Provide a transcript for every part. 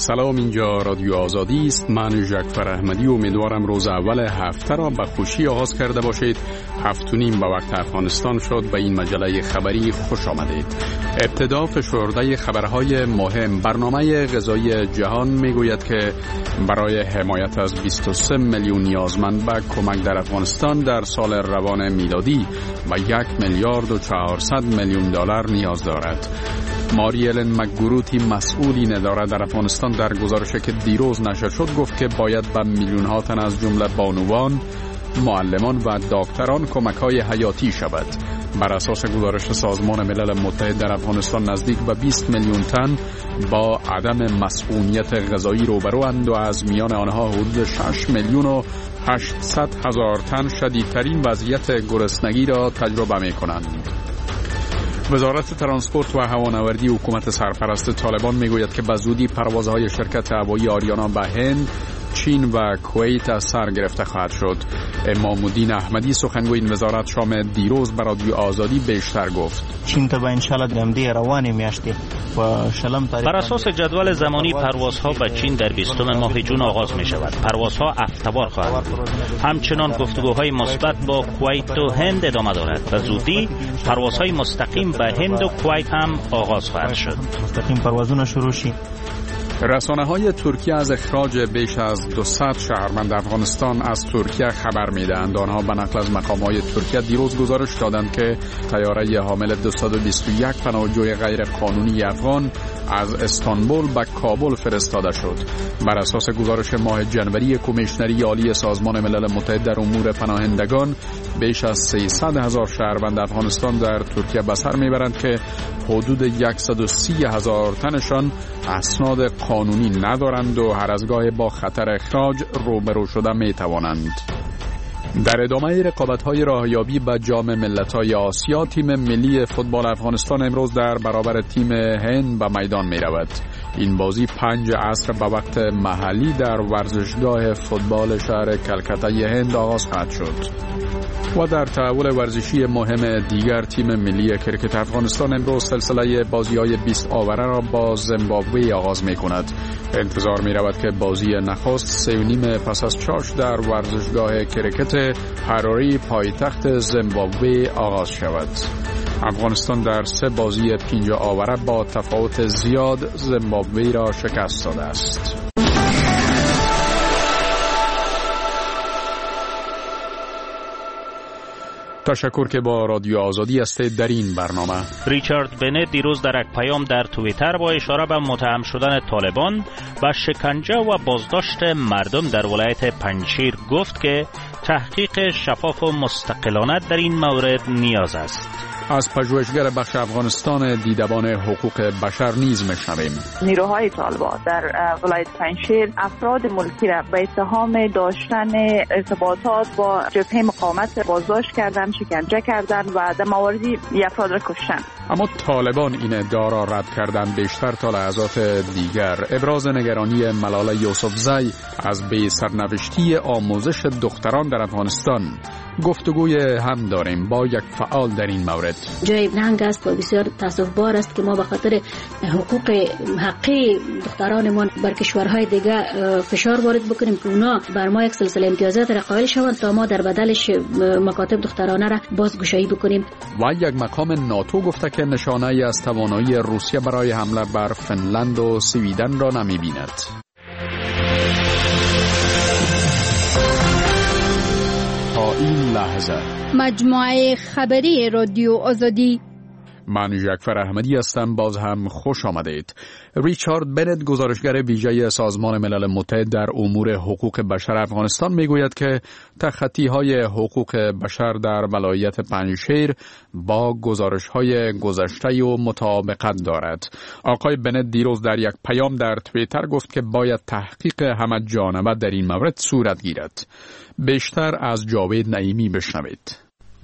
سلام، اینجا رادیو آزادی است. من جعفر احمدی امیدوارم روز اول هفته را به خوشی آغاز کرده باشید. 7:30 به وقت افغانستان شد. به این مجله خبری خوش آمدید. ابتدا فشرده خبرهای مهم. برنامه غذایی جهان میگوید که برای حمایت از 23 میلیون نیازمند به کمک در افغانستان در سال روان میلادی و 1,400,000,000 دلار نیاز دارد. ماری الن مکگروتی مسئول این اداره در افغانستان در گزارشی که دیروز نشر شد گفت که باید به میلیون ها تن از جمله بانوان، معلمان و دکتران کمک‌های حیاتی شود. بر اساس گزارش سازمان ملل متحد در افغانستان نزدیک به 20 میلیون تن با عدم مسئولیت غذایی روبروند و از میان آنها حدود 6,800,000 تن شدیدترین وضعیت گرسنگی را تجربه می‌کنند. وزارت ترانسپورت و هوانوردی حکومت سرپرست طالبان میگوید که به زودی پروازهای شرکت هوایی آریانا به هند، چین و کویت از سر گرفته خواهد شد. امام الدین احمدی سخنگوی این وزارت شام دیروز بر رادیو آزادی بیشتر گفت. چین ته ان شاء الله دمدی روانه میاشته و شلم تاریخ. بر اساس جدول زمانی پروازها به چین در 20 ماه جون آغاز می شود. پروازها هفته‌وار خواهد بود. همچنان گفتگوهای مثبت با کویت و هند ادامه دارد و زودی پروازهای مستقیم به هند و کویت هم آغاز خواهد شد. مستقیم پروازونه شروع شد. رسانه‌های ترکیه از اخراج بیش از 200 شهروند افغانستان از ترکیه خبر می‌دهند. آنها به نقل از مقام‌های ترکیه دیروز گزارش دادند که طیاره حامل 221 پناهجوی غیر قانونی افغان از استانبول به کابل فرستاده شد. بر اساس گزارش ماه جنوری کمیشنری عالی سازمان ملل متحد در امور پناهندگان، بیش از 300,000 شهروند افغانستان در ترکیه به سر میبرند که حدود 130,000 تنشان اسناد قانونی ندارند و هر از گاهی با خطر اخراج روبرو شده میتوانند. در ادامه رقابت‌های راهیابی به جام ملت‌های آسیا، تیم ملی فوتبال افغانستان امروز در برابر تیم هند به میدان می‌رود. این بازی 5 عصر به وقت محلی در ورزشگاه فوتبال شهر کلکته هند آغاز خواهد شد. و در تحول ورزشی مهم دیگر، تیم ملی کرکت افغانستان امروز سلسله بازی‌های 20 آوره را با زیمبابوه آغاز می‌کند. انتظار می‌رود که بازی نخست 3:30 پس از چاش در ورزشگاه کرکت هراری پایتخت زیمبابوه آغاز شود. افغانستان در 3 بازی 5 آوره با تفاوت زیاد زیمبابوه را شکست داده است. تشکر که با رادیو آزادی هستید. در این برنامه ریچارد بنت دیروز در یک پیام در توییتر با اشاره به متهم شدن طالبان و شکنجه و بازداشت مردم در ولایت پنجشیر گفت که تحقیق شفاف و مستقلانه در این مورد نیاز است. از پژوهشگر بخش افغانستان دیدبان حقوق بشر نیز میشنویم. نیروهای طالبان در ولایت پنجشیر افراد ملکی را به اتهام داشتن ارتباطات با جبهه مقاومت بازداشت کردند، شکنجه کردند و در مواردی افراد را کشتند. اما طالبان این ادعا را رد کردند. بیشتر تا لحظات دیگر ابراز نگرانی ملاله یوسفزی از بی سرنوشتی آموزش دختران در افغانستان. گفتگوی هم داریم با یک فعال در این مورد. جای ننگ است و بسیار تاسف‌بار است که ما به خاطر حقوق حقی دخترانمان بر کشورهای دیگه فشار وارد بکنیم که اونا بر ما یک سلسله امتیازات را قائل شوند تا ما در بدلش مکاتب دخترانه را بازگشایی بکنیم. و یک مقام ناتو گفته که نشانه‌ای از توانایی روسیه برای حمله بر فنلند و سویدن را نمی‌بیند. تا این لحظه مجموعه خبری رادیو آزادی. من جعفر احمدی هستم. باز هم خوش آمدید. ریچارد بنت گزارشگر ویژه سازمان ملل متحد در امور حقوق بشر افغانستان میگوید که تخطی‌های حقوق بشر در ولایت پنجشیر با گزارش‌های گذشته و مطابقت دارد. آقای بنت دیروز در یک پیام در توییتر گفت که باید تحقیق همه جانبه در این مورد صورت گیرد. بیشتر از جاوید نعیمی بشنوید.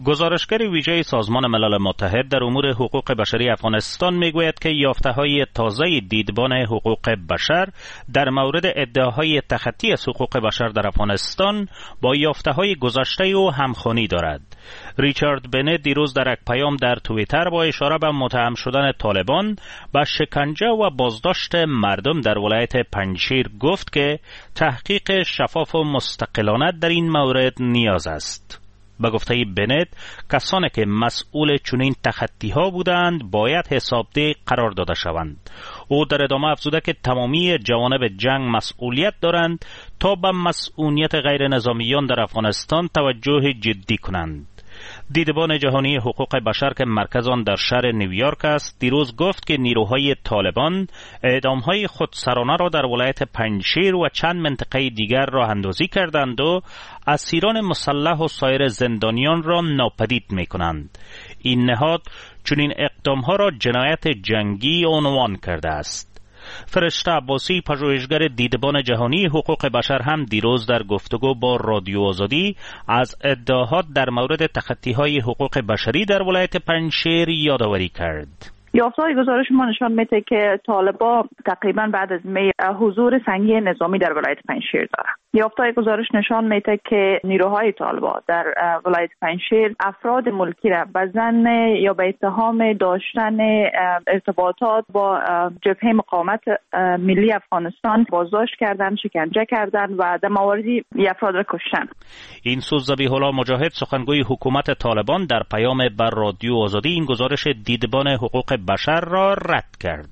گزارشگر ویژه سازمان ملل متحد در امور حقوق بشری افغانستان میگوید که یافته‌های تازه دیدبان حقوق بشر در مورد ادعاهای تخطی از حقوق بشر در افغانستان با یافته‌های گذشته او همخوانی دارد. ریچارد بنت دیروز در یک پیام در توییتر با اشاره به متهم شدن طالبان به شکنجه و بازداشت مردم در ولایت پنجشیر گفت که تحقیق شفاف و مستقلانه در این مورد نیاز است. به گفته بنت، کسانی که مسئول چنین تخطی‌ها بودند باید حسابدهی قرار داده شوند. او در ادامه افزوده که تمامی جوانب جنگ مسئولیت دارند تا به مسئولیت غیر نظامیان در افغانستان توجه جدی کنند. دیدبان جهانی حقوق بشر که مرکز آن در شهر نیویورک است دیروز گفت که نیروهای طالبان اعدام‌های خودسرانه را در ولایت پنجشیر و چند منطقه دیگر راه اندازی کردند و اسیران مسلح و سایر زندانیان را ناپدید می‌کنند. این نهاد چنین اقدام‌ها را جنایت جنگی عنوان کرده است. فرشته عباسی، پژوهشگر دیدبان جهانی حقوق بشر، هم دیروز در گفتگو با رادیو آزادی از ادعاات در مورد تخطی‌های حقوق بشری در ولایت پنجشیر یادآوری کرد. یافته‌های گزارش ما نشان میده که طالبان تقریبا بعد از می حضور سنگین نظامی در ولایت پنجشیر دارند. یافته‌های گزارش نشان میده که نیروهای طالبان در ولایت پنجشیر افراد ملکی را به ظن یا به اتهام داشتن ارتباطات با جبهه مقاومت ملی افغانستان بازداشت کردند، شکنجه کردند و در مواردی افراد را کشتند. این سوز ذبیح الله مجاهد، سخنگوی حکومت طالبان، در پیام بر رادیو آزادی این گزارش دیدبان حقوق بشر را رد کرد.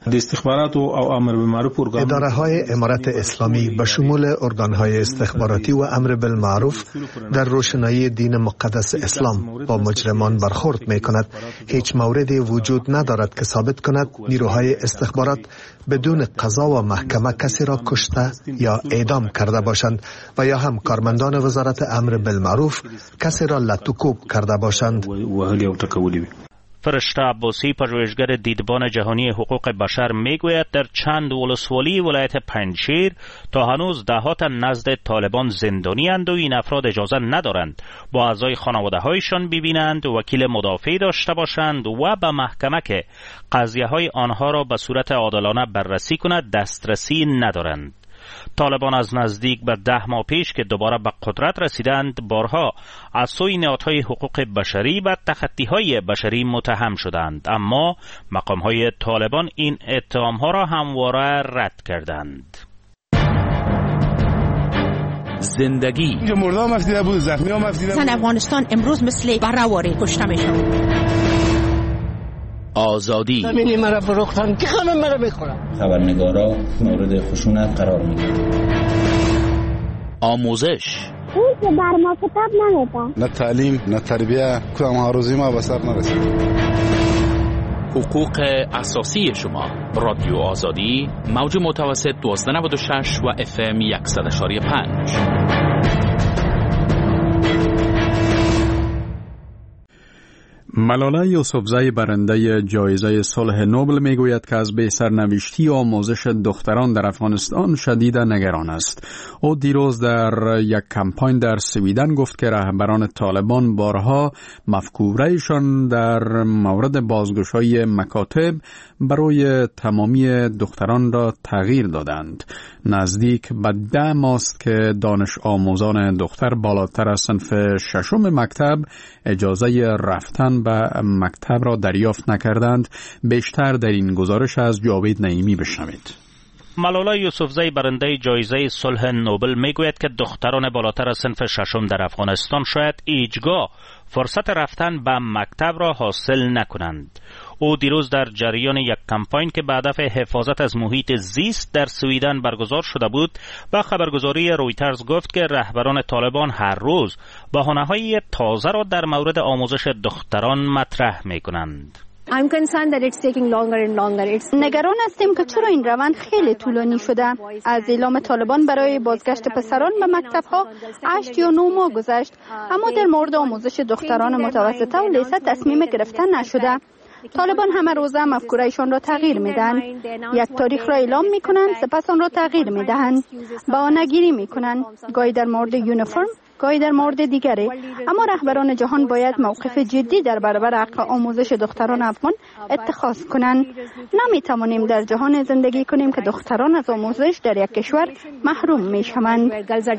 اداره‌های امارت اسلامی به شمول ارگان‌های استخباراتی و امر بالمعروف در روشنایی دین مقدس اسلام با مجرمان برخورد می‌کند. هیچ موردی وجود ندارد که ثابت کند نیروهای استخبارات بدون قضا و محکمه کسی را کشته یا اعدام کرده باشند و یا هم کارمندان وزارت امر بالمعروف کسی را لطوکوب کرده باشند. فرشته عباسی، پژوهشگر دیدبان جهانی حقوق بشر، میگوید در چند ولسوالی ولایت پنجشیر تا هنوز دهات نزد طالبان زندانی اند و این افراد اجازه ندارند با اعضای خانواده هایشان ببینند، وکیل مدافع داشته باشند و به محکمه که قضیه های آنها را به صورت عادلانه بررسی کند دسترسی ندارند. طالبان از نزدیک به 10 ماه پیش که دوباره به قدرت رسیدند بارها از سوی نهادهای حقوق بشری و تخطی‌های بشری متهم شدند، اما مقام‌های طالبان این اتهام‌ها را همواره رد کردند. زندگی مردم مفیده بود، زخمی ها مفیده بود. افغانستان امروز مثل بره‌واره کشته میشن. آزادی زمینی مرا فروختن که همه مرا بخورن. خبرنگارا مورد خشونت قرار میگیرن. آموزش اون که بر ما کتاب نمیدن. نه تعلیم نه تربیه، کدام هاروزی ما به سر نرسید. حقوق اساسی شما. رادیو آزادی، موج متوسط 1296 و FM 100.5. ملاله یوسفزی، برنده جایزه صلح نوبل، میگوید که از به‌سرنوشتی و آموزش دختران در افغانستان شدیداً نگران است. او دیروز در یک کمپاین در سویدن گفت که رهبران طالبان بارها مفکوره‌شان در مورد بازگشایی مکاتب برای تمامی دختران را تغییر دادند. نزدیک به 10 ماه است که دانش آموزان دختر بالاتر از صنف 6 مکتب اجازه رفتن به مکتب را دریافت نکردند. بیشتر در این گزارش از جاوید نعیمی بشنوید. ملاله یوسفزی، برنده جایزه صلح نوبل، میگوید که دختران بالاتر از صنف 6 در افغانستان شاید هیچگاه فرصت رفتن به مکتب را حاصل نکنند. او دیروز در جریان یک کمپاین که به هدف حفاظت از محیط زیست در سویدن برگزار شده بود و خبرگزاری رویترز گفت که رهبران طالبان هر روز بهانه‌های تازه را در مورد آموزش دختران مطرح می‌کنند. نگران هستیم که چرا این روند خیلی طولانی شده. از اعلام طالبان برای بازگشت پسران به مکتب‌ها 8 یا 9 ماه گذشت، اما در مورد آموزش دختران متوسطه و لیسه تصمیم گرفتن نشده. طالبان همه روزه مفکوره‌شان را تغییر میدن. یک تاریخ را اعلام میکنند، سپس آن را تغییر میدهند. بهانه‌گیری میکنند. گاهی در مورد یونیفرم، گاهی در مورد دیگری. اما رهبران جهان باید موقف جدی در برابر حق آموزش دختران افغان اتخاذ کنند. نمی توانیم در جهان زندگی کنیم که دختران از آموزش در یک کشور محروم می شوند.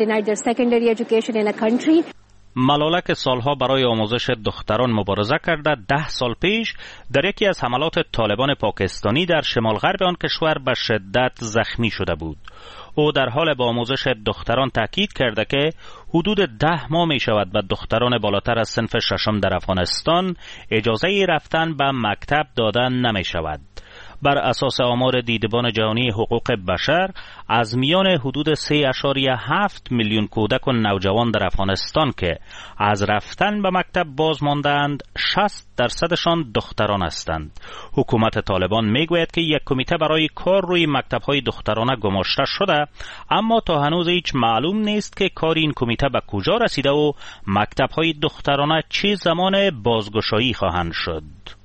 ملاله که سالها برای آموزش دختران مبارزه کرده 10 سال پیش در یکی از حملات طالبان پاکستانی در شمال غرب آن کشور به شدت زخمی شده بود. او در حال به آموزش دختران تاکید کرده که حدود 10 ماه می شود به دختران بالاتر از صنف ششم در افغانستان اجازه رفتن به مکتب دادن نمی شود. بر اساس آمار دیدبان جهانی حقوق بشر از میان حدود 3.7 میلیون کودک و نوجوان در افغانستان که از رفتن به مکتب باز ماندند 60% دختران هستند. حکومت طالبان میگوید که یک کمیته برای کار روی مکتب‌های دخترانه گماشته شده، اما تا هنوز هیچ معلوم نیست که کار این کمیته به کجا رسیده و مکتب‌های دخترانه چه زمان بازگشایی خواهند شد.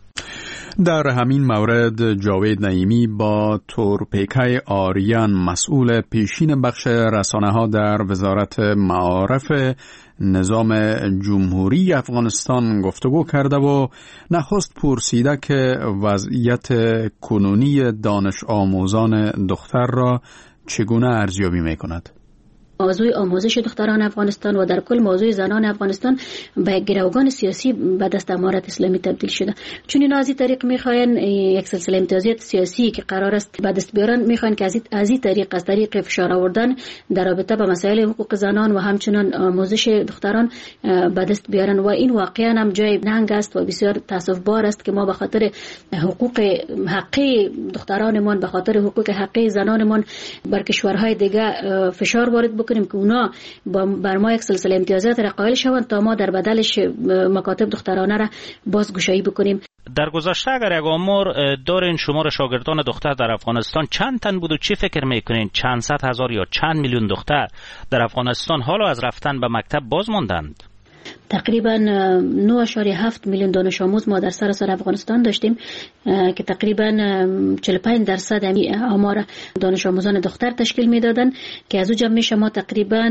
در همین مورد جاوید نعیمی با تورپیکای آریان مسئول پیشین بخش رسانه‌ها در وزارت معارف نظام جمهوری افغانستان گفتگو کرده و نخست پرسیده که وضعیت کنونی دانش آموزان دختر را چگونه ارزیابی می‌کند. موضوع آموزش دختران افغانستان و در کل موضوع زنان افغانستان به گروگان سیاسی به دست امارت اسلامی تبدیل شده. چون اینا از این طریق میخواین یک سلسله امتیازات سیاسی که قرار است به دست بیارن، میخواین که از این طریق از طریق فشار آوردن در رابطه با مسائل حقوق زنان و همچنان آموزش دختران به دست بیارن و این واقعا هم جای ننگ است و بسیار تاسف بار است که ما به خاطر حقوق حقی دخترانمون، به خاطر حقوق حقی زنانمون بر کشورهای دیگه فشار وارد کنیم که اونا بر ما یک سلسله امتیازات را قائل شوند تا ما در بدلش مکاتب دخترانه را بازگشایی بکنیم. در گذشته اگر یک آمار دارین شمار شاگردان دختر در افغانستان چند تن بود و چی فکر میکنین؟ چند صد هزار یا چند میلیون دختر در افغانستان حالا از رفتن به مکتب باز ماندند؟ تقریبا 9.7 میلیون دانش آموز ما در سراسر افغانستان داشتیم که تقریبا 45% آمار دانش آموزان دختر تشکیل میدادند که از او جمع میشه ما تقریبا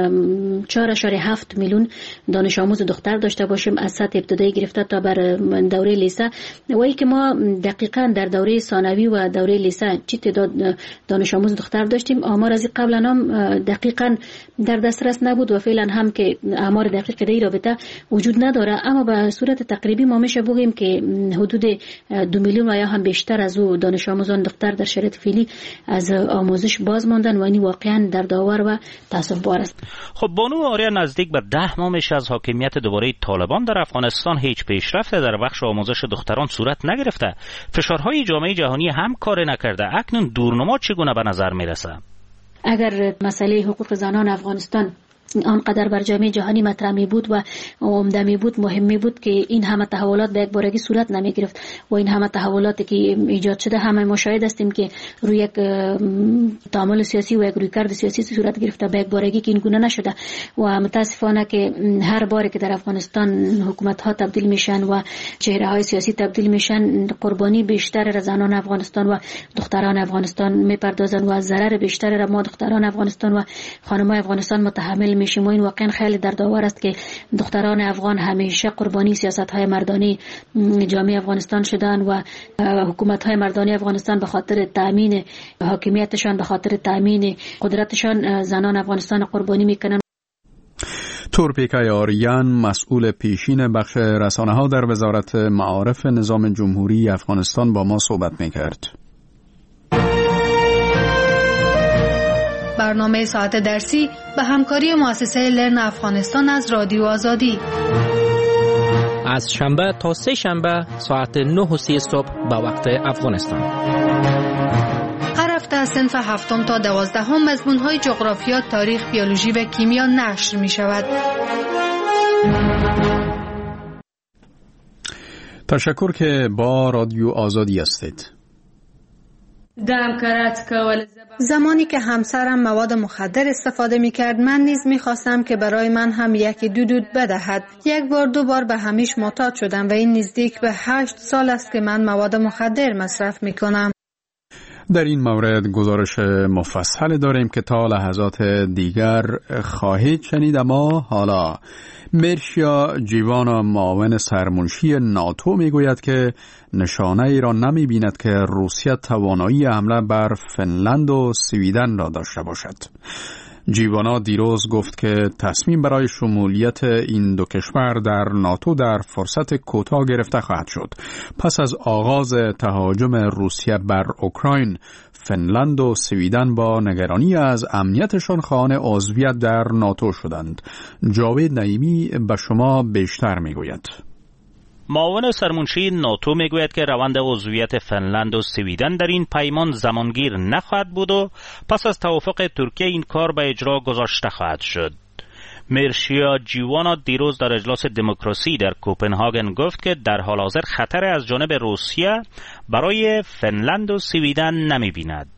4.7 میلیون دانش آموز دختر داشته باشیم از سطح ابتدایی گرفته تا بر دوره لیسه. و ای که ما دقیقاً در دوره ثانوی و دوره لیسه چه تعداد دانش آموز دختر داشتیم آمار از قبلا هم دقیقاً در دسترس نبود و فعلا هم که آمار دقیق در رابطه وجود نداره، اما به صورت تقریبی ما میشه بگیم که حدود 2 میلیون و یا هم بیشتر از او دانش آموزان دختر در شرایط فعلی از آموزش باز ماندن و این واقعا دردآور و تأسف بار است. خب بانو آریا، نزدیک به 10 ماه میشه از حاکمیت دوباره طالبان در افغانستان هیچ پیشرفت در بخش آموزش دختران صورت نگرفته. فشارهای جامعه جهانی هم کار نکرده. اکنون دورنما چگونه به نظر میرسه؟ اگر مسئله حقوق زنان افغانستان آنقدر بر جامعه جهانی مطرح می بود و عمده می بود، مهم می بود که این همه تحولات به یک بارگی صورت نمی گرفت و این همه تحولاتی که ایجاد شده همه مشاهده هستیم که روی یک تعامل سیاسی و یک رویکرد سیاسی صورت گرفته به یک بارگی که این گونه نشده و متاسفانه که هر باری که در افغانستان حکومت ها تبدیل میشن و چهره های سیاسی تبدیل میشن قربانی بیشتر را زنان افغانستان و دختران افغانستان میپردازن و ضرر بیشتر را ما دختران افغانستان و خانم‌های افغانستان متحمل میشیم و این واقعا خیلی دردآور است که دختران افغان همیشه قربانی سیاست‌های مردانی جامعه افغانستان شدن و حکومت‌های مردانی افغانستان به خاطر تأمین حاکمیتشان، به خاطر تأمین قدرتشان زنان افغانستان قربانی میکنن. تورپیکای آریان مسئول پیشین بخش رسانه‌ها در وزارت معارف نظام جمهوری افغانستان با ما صحبت میکرد. برنامه ساعت درسی به همکاری مؤسسه لرن افغانستان از رادیو آزادی از شنبه تا سه شنبه ساعت 9:30 صبح به وقت افغانستان. هر هفته از صنف 7 تا 12 مضمون‌های جغرافیا، تاریخ، بیولوژی و کیمیا نشر می‌شود. تشکر که با رادیو آزادی هستید. زمانی که همسرم مواد مخدر استفاده می کرد، من نیز می خواستم که برای من هم یکی دود بدهد. یک بار دو بار به همیش معتاد شدم و این نزدیک به 8 سال است که من مواد مخدر مصرف می کنم. در این مورد گزارش مفصل داریم که تا لحظات دیگر خواهید شنید، اما حالا مرشیا جیوانا، معاون سرمنشی ناتو، میگوید که نشانه ای را نمی بیند که روسیه توانایی حمله بر فنلند و سویدن را داشته باشد. جیوانا دیروز گفت که تصمیم برای شمولیت این دو کشور در ناتو در فرصت کوتاه گرفته خواهد شد. پس از آغاز تهاجم روسیه بر اوکراین، فنلند و سویدن با نگرانی از امنیتشان خواهان عضویت در ناتو شدند. جاوید نعیمی به شما بیشتر میگوید. معاون سرمنشی ناتو میگوید که روند عضویت فنلند و سویدن در این پیمان زمانگیر نخواهد بود و پس از توافق ترکیه این کار به اجرا گذاشته خواهد شد. مرشیا جیوانا دیروز در اجلاس دموکراسی در کوپنهاگن گفت که در حال حاضر خطر از جانب روسیه برای فنلند و سویدن نمی‌بیند.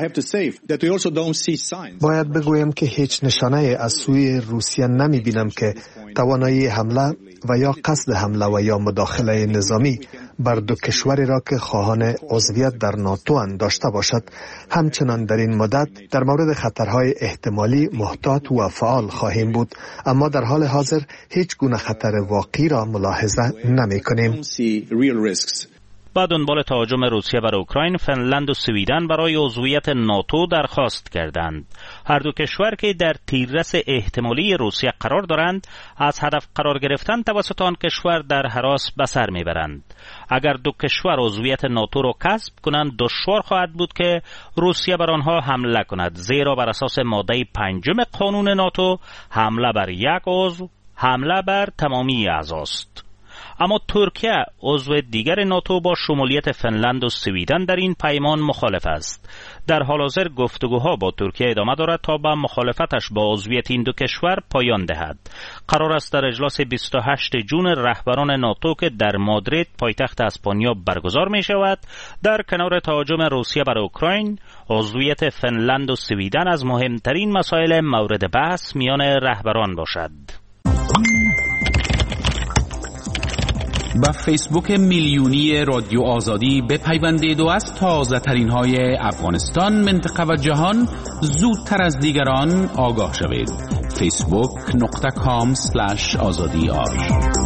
باید بگویم که هیچ نشانه از سوی روسیه نمی بینم که توانایی حمله و یا قصد حمله و یا مداخله نظامی بر دو کشوری را که خواهان عضویت در ناتو داشته باشد. همچنان در این مدت در مورد خطرهای احتمالی محتاط و فعال خواهیم بود، اما در حال حاضر هیچ گونه خطر واقعی را ملاحظه نمی کنیم. بعد دنبال تهاجم روسیه بر اوکراین، فنلند و سویدن برای عضویت ناتو درخواست کردند. هر دو کشور که در تیررس احتمالی روسیه قرار دارند، از هدف قرار گرفتن توسط آن کشور در هراس به سر میبرند. اگر دو کشور عضویت ناتو را کسب کنند، دشوار خواهد بود که روسیه بر آنها حمله کند، زیرا بر اساس ماده 5 قانون ناتو حمله بر یک عضو حمله بر تمامی اعضاست. اما ترکیه، عضو دیگر ناتو، با شمولیت فنلند و سویدن در این پیمان مخالف است. در حال حاضر گفتگوها با ترکیه ادامه دارد تا به مخالفتش با عضویت این دو کشور پایان دهد. قرار است در اجلاس 28 جون رهبران ناتو که در مادرید پایتخت اسپانیا برگزار می شود، در کنار تهاجم روسیه بر اوکراین، عضویت فنلند و سویدن از مهمترین مسائل مورد بحث میان رهبران باشد. با فیسبوک میلیونی رادیو آزادی بپیوندید و از تازه ترین های افغانستان، منطقه و جهان زودتر از دیگران آگاه شوید. facebook.com/azadi.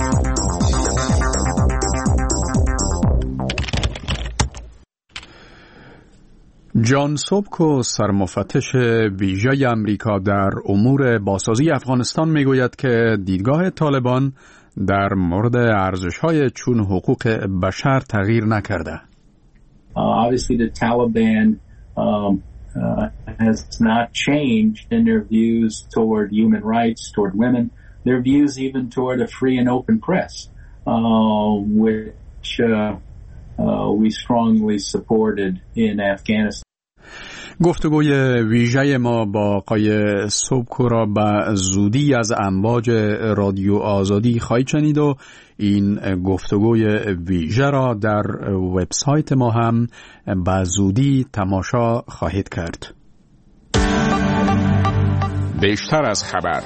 جان سوبکو، سرمفتش ویژه امریکا در امور بازسازی افغانستان، میگوید که دیدگاه طالبان در مورد ارزش‌های چون حقوق بشر تغییر نکرده. Obviously the Taliban has not changed in their views toward human rights, toward women, their views even toward a free and open press, which we strongly supported in Afghanistan. گفتگوی ویژه ما با آقای سوبکو را به زودی از امواج رادیو آزادی خواهید شنید و این گفتگوی ویژه را در وبسایت ما هم به زودی تماشا خواهید کرد. بیشتر از خبر.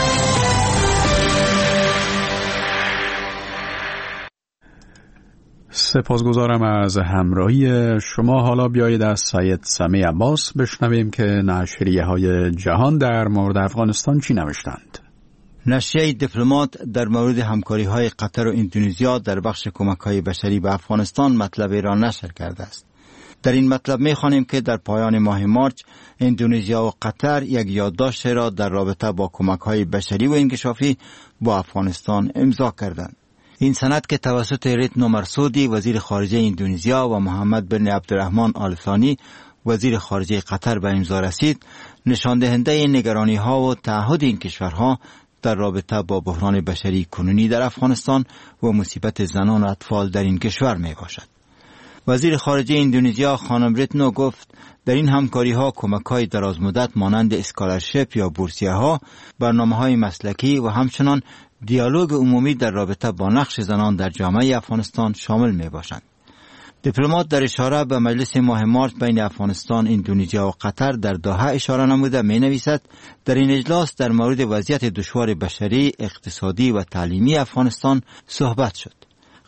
سپاسگزارم از همراهی شما. حالا بیایید از سید سمی عباس بشنویم که نشریه های جهان در مورد افغانستان چی نوشتند. نشریه دیپلمات در مورد همکاری های قطر و اندونزیا در بخش کمک های بشری به افغانستان مطلبی را نشر کرده است. در این مطلب می خوانیم که در پایان ماه مارچ اندونزیا و قطر یک یادداشت را در رابطه با کمک های بشری و انکشافی با افغانستان امضا کردند. این سند که توسط ریتنو مرسودی وزیر خارجه اندونزیا و محمد بن عبدالرحمن آل ثانی وزیر خارجه قطر به امضا رسید، نشان دهنده نگرانی ها و تعهد این کشورها در رابطه با بحران بشری کنونی در افغانستان و مصیبت زنان و اطفال در این کشور می باشد. وزیر خارجه اندونزیا خانم ریتنو گفت در این همکاری ها کمک های دراز مدت مانند اسکالرشپ یا بورسیه ها، برنامه های مسلکی و همچنان دیالوگ عمومی در رابطه با نقش زنان در جامعه افغانستان شامل می باشند. دیپلمات در اشاره به مجلس ماه مارچ بین افغانستان، اندونزیا و قطر در دوحه اشاره نموده می نویسد در این اجلاس در مورد وضعیت دشوار بشری، اقتصادی و تعلیمی افغانستان صحبت شد.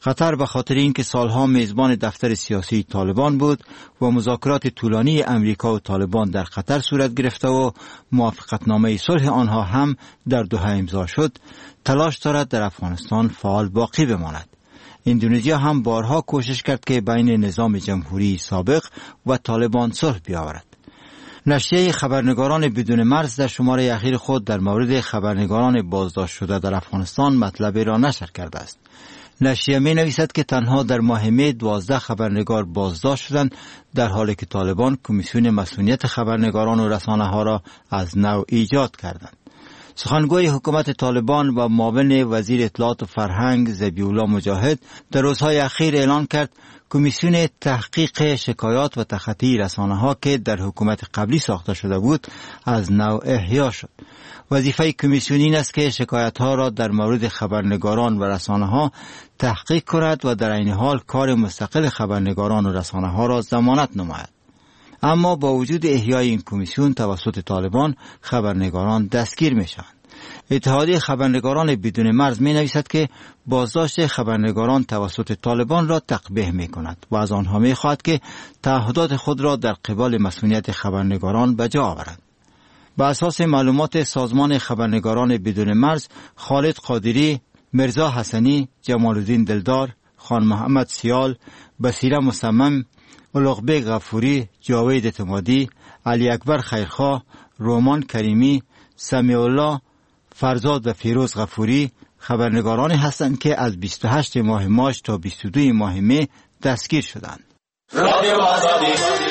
قطر به خاطر اینکه سالها میزبان دفتر سیاسی طالبان بود و مذاکرات طولانی امریکا و طالبان در قطر صورت گرفته و موافقتنامه صلح آنها هم در دوحه امضا شد، تلاش دارد در افغانستان فعال باقی بماند. اندونزیا هم بارها کوشش کرد که بین نظام جمهوری سابق و طالبان صلح بیاورد. نشریه خبرنگاران بدون مرز در شماره اخیر خود در مورد خبرنگاران بازداشت شده در افغانستان مطلبی را نشر کرده است. نشریه می نویسد که تنها در ماه می 12 خبرنگار بازداشت شدند، در حالی که طالبان کمیسیون مسئولیت خبرنگاران و رسانه ها را از نو ایجاد کردند. سخنگوی حکومت طالبان و معاون وزیر اطلاعات و فرهنگ ذبیح‌الله مجاهد در روزهای اخیر اعلان کرد کمیسیون تحقیق شکایات و تخطی رسانه‌ها که در حکومت قبلی ساخته شده بود از نو احیا شد. وظیفه کمیسیون این است که شکایت‌ها را در مورد خبرنگاران و رسانه‌ها تحقیق کند و در عین حال کار مستقل خبرنگاران و رسانه‌ها را ضمانت نماید. اما با وجود احیای این کمیسیون توسط طالبان خبرنگاران دستگیر میشوند. اتحادیه خبرنگاران بدون مرز می نویسد که بازداشت خبرنگاران توسط طالبان را تقبیح می کند و از آنها می خواهد که تعهدات خود را در قبال مسئولیت خبرنگاران به جا آورند. بر اساس معلومات سازمان خبرنگاران بدون مرز، خالد قادری، مرزا حسنی، جمال الدین دلدار، خان محمد سیال، بصیره مصمم، اولغبه غفوری، جاوید اعتمادی، علی اکبر خیرخواه، رومان کریمی، سمیع الله، فرزاد و فیروز غفوری خبرنگارانی هستند که از 28 ماه مارس تا 22 ماه می دستگیر شدند. رادیو آزادی.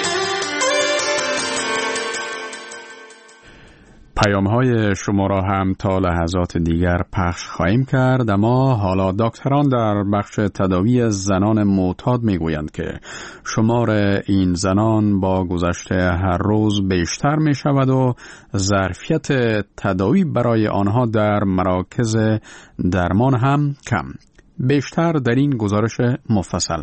پیام‌های شما را هم تا لحظات دیگر پخش خواهیم کرد، اما حالا دکتران در بخش تداوی زنان معتاد میگویند که شمار این زنان با گذشت هر روز بیشتر می شود و ظرفیت تداوی برای آنها در مراکز درمان هم کم. بیشتر در این گزارش مفصل.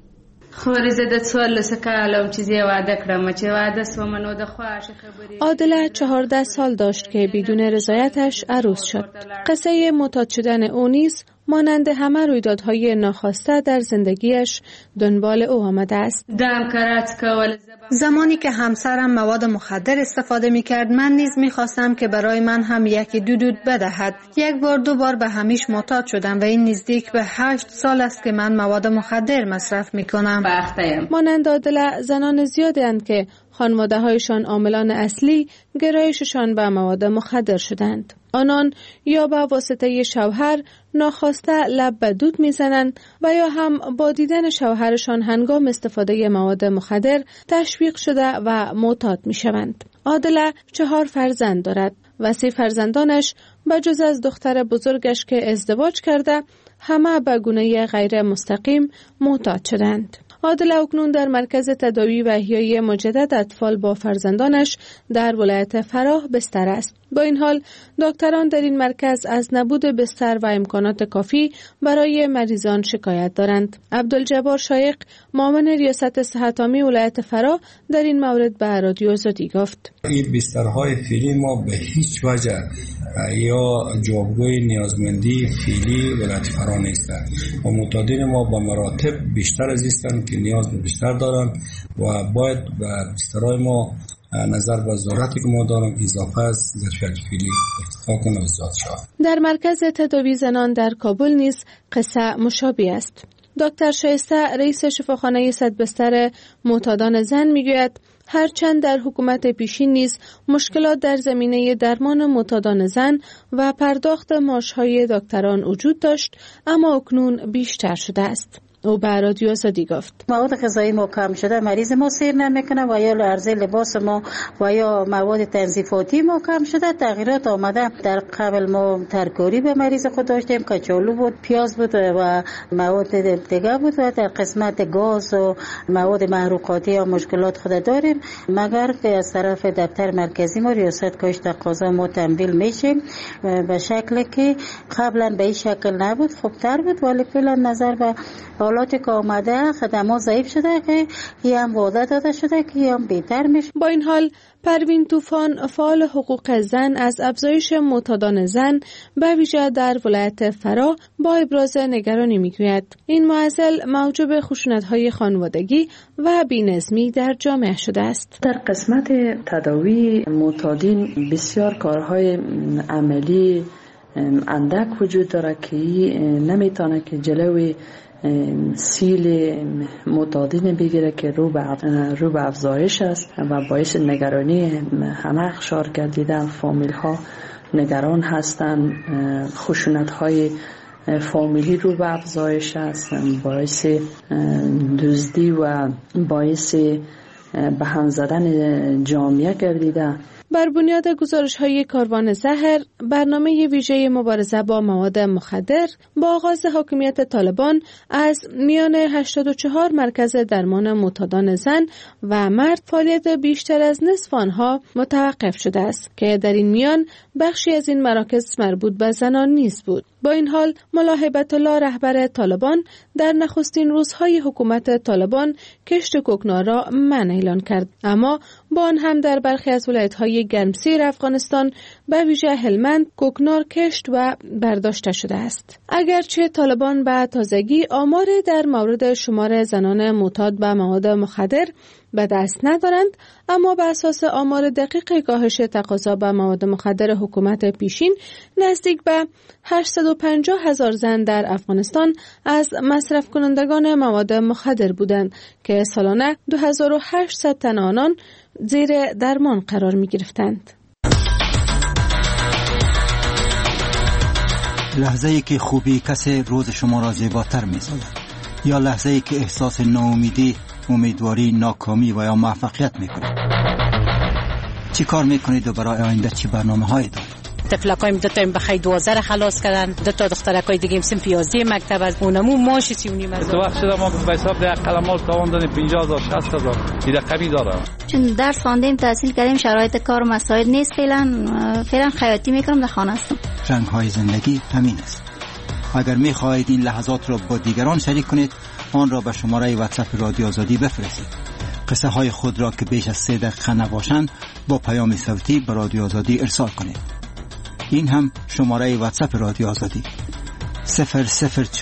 عادله 14 سال داشت که بدون رضایتش عروس شد. قصه معتاد شدن او نیز مانند همه رویدادهای ناخواسته در زندگیش دنبال او آمده است. زمانی که همسرم مواد مخدر استفاده می کرد، من نیز می خواستم که برای من هم یکی دود بدهد. یک بار دو بار به همیش معتاد شدم و این نزدیک به 8 سال است که من مواد مخدر مصرف می کنم. مانند عادله زنان زیادی اند که خانواده‌هایشان عاملان اصلی گرایششان به مواد مخدر شدند. آنان یا به واسطه شوهر ناخواسته لب به دود میزنند و یا هم با دیدن شوهرشان هنگام استفاده مواد مخدر تشویق شده و معتاد میشوند. عادله 4 فرزند دارد و 3 فرزندانش بجز از دختر بزرگش که ازدواج کرده همه به گونه غیر مستقیم معتاد شدند. عادله اکنون در مرکز تداوی و احیای مجدد اطفال با فرزندانش در ولایت فراه بستر است. با این حال دکتران در این مرکز از نبود بستر و امکانات کافی برای مریضان شکایت دارند. عبدالجبار شایق معاون ریاست صحت عامه ولایت فراه در این مورد به رادیو آزادی گفت: این بسترهای فعلی ما به هیچ وجه یا جوابگوی نیازمندی فعلی ولایت فراه نیستند و معتادین ما به مراتب بیشتر از هستند که نیاز به بستر دارند و باید به بسترهای ما نظر به ضرورتی که ما داریم اضافه از ظرفیت فعلی ارتقا کنه و زیاد شود. در مرکز تداوی زنان در کابل نیز قصه مشابه است. دکتر شایسته رئیس شفاخانه 100 بستر معتادان زن میگوید هرچند در حکومت پیشین نیز مشکلات در زمینه درمان معتادان زن و پرداخت معاش‌های دکتران وجود داشت، اما اکنون بیشتر شده است. او به رادیو آزادی گفت: مواد غذایی ما کم شده، مریض ما سیر نمیکنه و یا عرضه لباس ما و یا مواد تنظیفاتی ما کم شده. تغییرات آمده. در قبل ما ترکاری به مریض خود داشتیم، کچالو بود، پیاز بود و مواد دیگه بود و در قسمت گاز و مواد محروقاتی یا مشکلات خود داریم، مگر که از طرف دفتر مرکزی ما ریاست کاش تقاضا ما تمویل میشیم به شکلی که قبلا به این شکل نبود، خوبتر بود، ولی فعلا نظر به حالات که آمده خدمات ضعیف شده که هم وعده داده شده که هم بهتر میشه. با این حال پروین طوفان فعال حقوق زن از افزایش معتادان زن به ویژه در ولایت فرا با ابراز نگرانی میگوید. این معضل موجب خشونت‌های خانوادگی و بی‌نظمی در جامعه شده است. در قسمت تداوی معتادین بسیار کارهای عملی اندک وجود داره که نمیتونه که جلوی سیل معتادین بگیره که رو به افزایش است و باعث نگرانی همه اقشار گردیده. فامیل ها نگران هستند، خشونت های فامیلی رو به افزایش است، باعث دزدی و باعث به هم زدن جامعه گردیده. بر بنیاد گزارش‌های کاروان زهر، برنامه ویژه مبارزه با مواد مخدر با آغاز حاکمیت طالبان از میان 84 مرکز درمان معتادان زن و مرد فعالیت بیشتر از نصف آنها متوقف شده است که در این میان بخشی از این مراکز مربوط به زنان نیز بود. با این حال ملا هیبت الله رهبر طالبان در نخستین روزهای حکومت طالبان کشت کوکنار را منع اعلان کرد، اما با آن هم در برخی از ولایت‌های گرمسیر افغانستان به ویژه هلمند کوکنار کشت و برداشته شده است. اگرچه طالبان به تازگی آمار در مورد شمار زنان معتاد به مواد مخدر به دست ندارند، اما به اساس آمار دقیق کاهش تقاضا به مواد مخدر حکومت پیشین نزدیک به 850,000 زن در افغانستان از مصرف کنندگان مواد مخدر بودند که سالانه 2800 تن آنان زیر درمان قرار می گرفتند. لحظه‌ای که خوبی کسی روز شما را زیباتر می‌سازد، یا لحظه‌ای که احساس ناامیدی، امیدواری، ناکامی و یا موفقیت می‌کنید. چی کار می‌کنید و برای آینده چی برنامه‌هایی دارید؟ تفلکایم دوتایم بخی 12 خلاص کردن، دو تا دخترکای دیگه هم سن 15 مکتب از اونمو ماش 39 از. تو وقت شده ما به حساب ده قلمال تاوان دادیم 50,000 60,000 این رقمی داره. چون درس خواندیم تحصیل کردیم شرایط کار و مسائل نیست، فعلا خیاطی میکنم در خانه هستم. رنگ‌های زندگی همین است. اگر می‌خواهید این لحظات را با دیگران شریک کنید، آن را به شماره واتساپ رادیو آزادی بفرستید. قصه های خود را که بیش از 3 دقیقه نباشند با پیام صوتی به رادیو آزادی ارسال کنید. این هم شماره واتساپ رادیو آزادی 004